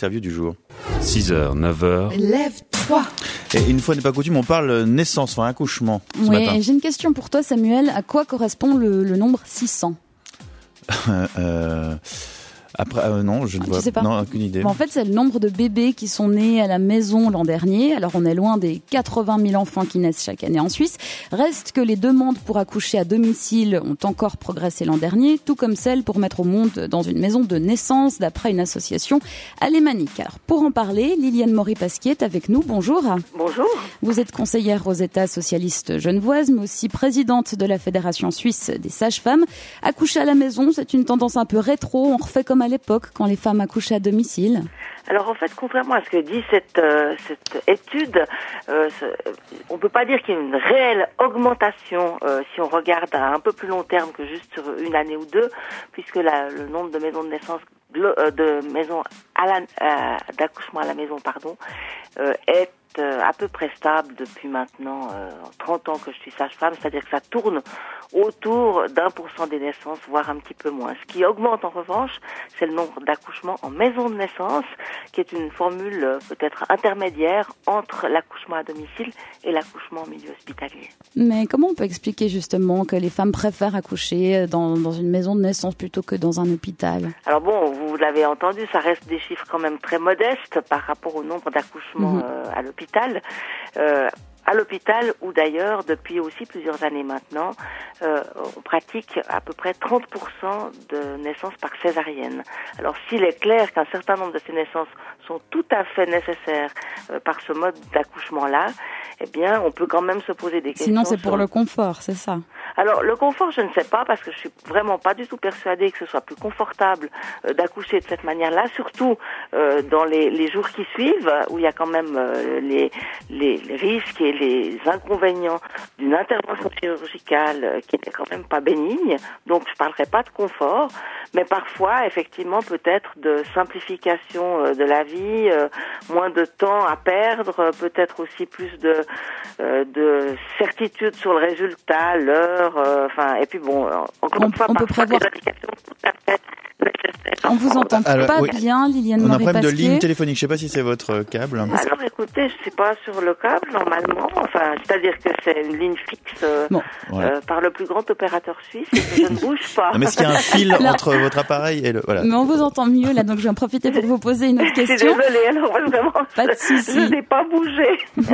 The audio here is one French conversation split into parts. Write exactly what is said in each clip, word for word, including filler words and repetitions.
l'interview du jour. six heures, neuf heures. Lève-toi. Et une fois n'est pas coutume, on parle naissance, enfin accouchement ce Oui, matin. j'ai une question pour toi, Samuel. À quoi correspond le, le nombre six cents? euh, Après, euh, non, je ne Tu vois sais pas. non, aucune idée. Bon, en fait, c'est le nombre de bébés qui sont nés à la maison l'an dernier. Alors, on est loin des quatre-vingt mille enfants qui naissent chaque année en Suisse. Reste que les demandes pour accoucher à domicile ont encore progressé l'an dernier, tout comme celles pour mettre au monde dans une maison de naissance, d'après une association alémanique. Alors, pour en parler, Liliane Maury-Pasquier est avec nous. Bonjour. Bonjour. Vous êtes conseillère aux États socialistes genevoises, mais aussi présidente de la Fédération suisse des sages-femmes. Accoucher à la maison, c'est une tendance un peu rétro. On refait comme à l'époque, quand les femmes accouchaient à domicile. Alors en fait, contrairement à ce que dit cette, euh, cette étude, euh, ce, on peut pas dire qu'il y a une réelle augmentation euh, si on regarde à un peu plus long terme que juste sur une année ou deux, puisque la, le nombre de maisons de naissance, de maisons à la, euh, d'accouchement à la maison, pardon, euh, est euh, à peu près stable depuis maintenant euh, trente ans que je suis sage-femme, c'est-à-dire que ça tourne autour d'un pour cent des naissances, voire un petit peu moins. Ce qui augmente en revanche, c'est le nombre d'accouchements en maison de naissance, qui est une formule euh, peut-être intermédiaire entre l'accouchement à domicile et l'accouchement en milieu hospitalier. Mais comment on peut expliquer justement que les femmes préfèrent accoucher dans, dans une maison de naissance plutôt que dans un hôpital? Alors bon, vous l'avez entendu, ça reste des chiffres quand même très modestes par rapport au nombre d'accouchements mmh. euh, à l'hôpital. Euh, À l'hôpital, où d'ailleurs, depuis aussi plusieurs années maintenant, euh, on pratique à peu près trente pour cent de naissances par césarienne. Alors s'il est clair qu'un certain nombre de ces naissances sont tout à fait nécessaires euh, par ce mode d'accouchement-là, eh bien, on peut quand même se poser des questions. Sinon, c'est pour sur... le confort, c'est ça? Alors, le confort, je ne sais pas, parce que je suis vraiment pas du tout persuadée que ce soit plus confortable euh, d'accoucher de cette manière-là, surtout euh, dans les, les jours qui suivent, où il y a quand même euh, les, les, les risques et les inconvénients d'une intervention chirurgicale euh, qui n'est quand même pas bénigne. Donc, je parlerai pas de confort, mais parfois, effectivement, peut-être de simplification euh, de la vie, euh, moins de temps à perdre, euh, peut-être aussi plus de, euh, de certitude sur le résultat, l'heure, euh, enfin, et puis bon, encore on, une fois, on peut prévoir. Des applications tout à fait nécessaires. On vous entend Alors, pas oui. bien, Liliane Maury-Pasquier. On a un problème de ligne téléphonique, je sais pas si c'est votre câble. Alors écoutez, je sais pas sur le câble normalement, enfin, c'est-à-dire que c'est une ligne fixe euh, bon. voilà. euh, par le plus grand opérateur suisse et que je ne bouge pas. Non, mais est-ce qu'il y a un fil alors, entre votre appareil et le... Voilà. Mais on vous entend mieux là, donc je vais en profiter pour vous poser une autre question. Je suis désolée, alors vraiment, pas de je, souci. je n'ai pas bougé.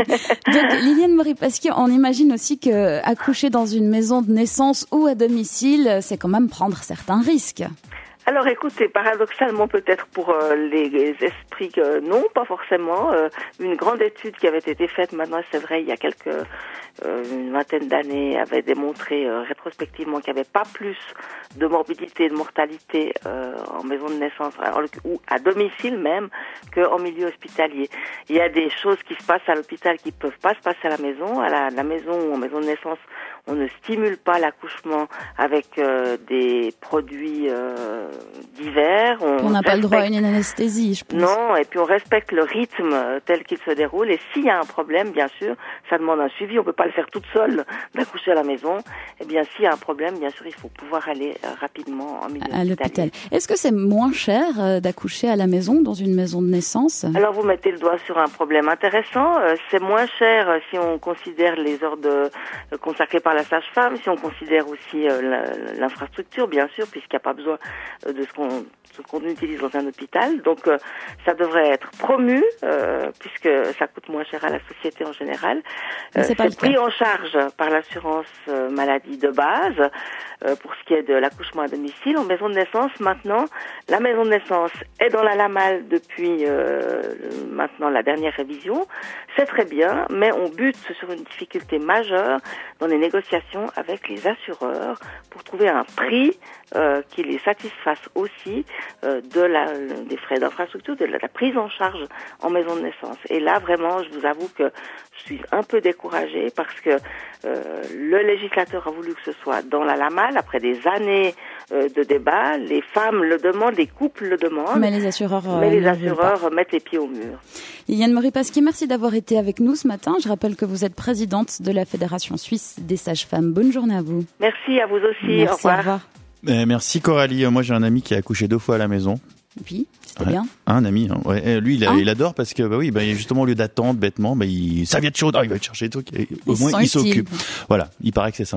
Donc Liliane Maury-Pasquier, on imagine aussi que accoucher dans une maison de naissance ou à domicile, c'est quand même prendre certains risques. Alors écoutez, paradoxalement peut-être pour euh, les esprits que non, pas forcément. Euh, une grande étude qui avait été faite, maintenant c'est vrai, il y a quelques euh, une vingtaine d'années, avait démontré euh, rétrospectivement qu'il n'y avait pas plus de morbidité et de mortalité euh, en maison de naissance ou à domicile même qu'en milieu hospitalier. Il y a des choses qui se passent à l'hôpital qui ne peuvent pas se passer à la maison. À la, la maison ou en maison de naissance, on ne stimule pas l'accouchement avec euh, des produits euh, divers. On n'a pas respecte... le droit à une anesthésie, je pense. Non, et puis on respecte le rythme tel qu'il se déroule. Et s'il y a un problème, bien sûr, ça demande un suivi. On peut pas le faire toute seule d'accoucher à la maison. Eh bien, s'il y a un problème, bien sûr, il faut pouvoir aller euh, rapidement en milieu à hospitalier. l'hôpital. Est-ce que c'est moins cher euh, d'accoucher à la maison, dans une maison de naissance? Alors, vous mettez le doigt sur un problème intéressant. Euh, c'est moins cher euh, si on considère les heures de, euh, consacrées par la sage-femme, si on considère aussi euh, l'infrastructure, bien sûr, puisqu'il n'y a pas besoin euh, de ce qu'on ce qu'on utilise dans un hôpital. Donc, euh, ça devrait être promu, euh, puisque ça coûte moins cher à la société en général. Euh, c'est c'est pris en charge par l'assurance euh, maladie de base, euh, pour ce qui est de l'accouchement à domicile. En maison de naissance, maintenant, la maison de naissance est dans la LAMAL depuis euh, maintenant la dernière révision. C'est très bien, mais on bute sur une difficulté majeure dans les négociations avec les assureurs pour trouver un prix euh, qui les satisfasse aussi euh, de la, des frais d'infrastructure, de la, la prise en charge en maison de naissance. Et là, vraiment, je vous avoue que je suis un peu découragée parce que euh, le législateur a voulu que ce soit dans la LAMAL, après des années euh, de débat, les femmes le demandent, les couples le demandent, mais les assureurs, mais euh, les assureurs mettent les pieds au mur. Liliane Maury-Pasquier, merci d'avoir été avec nous ce matin. Je rappelle que vous êtes présidente de la Fédération suisse des sages-femmes. Bonne journée à vous. Merci à vous aussi. Merci, au revoir. Au revoir. Euh, merci Coralie. Moi j'ai un ami qui a accouché deux fois à la maison. Et puis, c'était ouais. bien. Un ami, hein. Ouais. Lui, il, a, hein il adore parce que, bah oui, bah, justement, au lieu d'attendre bêtement, bah, il, serviette chaude, oh, il va te chercher des trucs. Et, au Ils moins, sont il utiles. s'occupe. Voilà. Il paraît que c'est ça.